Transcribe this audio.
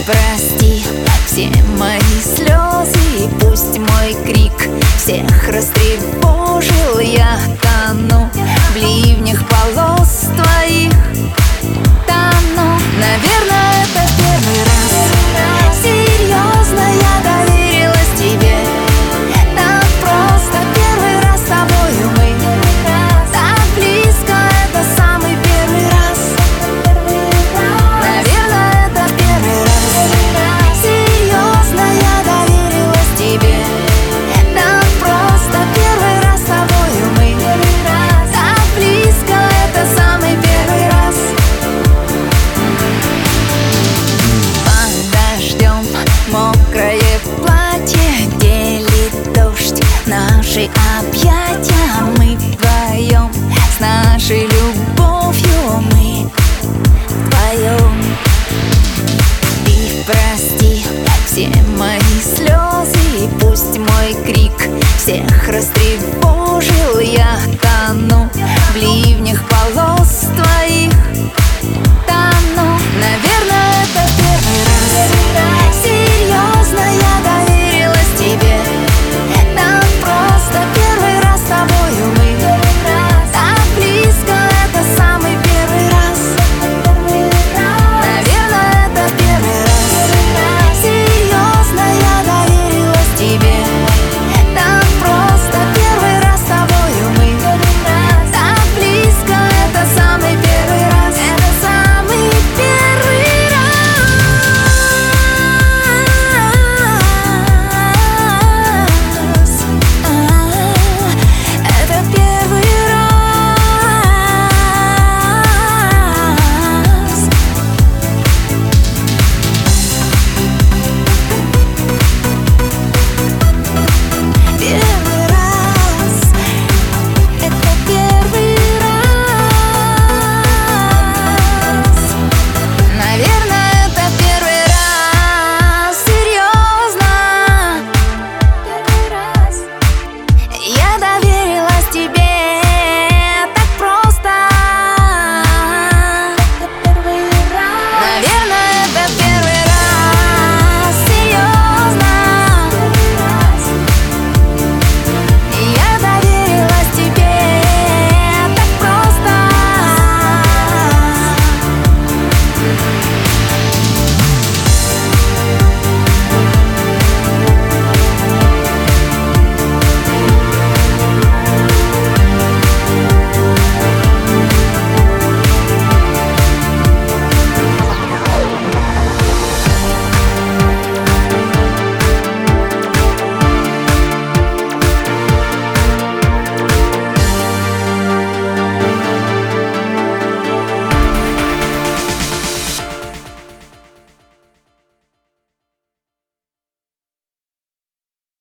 прости все мои слезы, и пусть мой крик всех растревожил. Я тону в ливнях полос твоих, тону. Наверное, это первый раз серьезно я доверилась тебе. Так просто первый раз с тобою мы так близко, это самый первый раз. Наверное, это первый раз серьезно я доверилась тебе. Так просто первый раз с тобою мы так близко, это самый первый раз. Под дождем мокрое платье делит дождь наши объятия. Мы вдвоем с нашей любовью мы вдвоем. Ты прости все мои слезы, и пусть мой крик всех растревожил.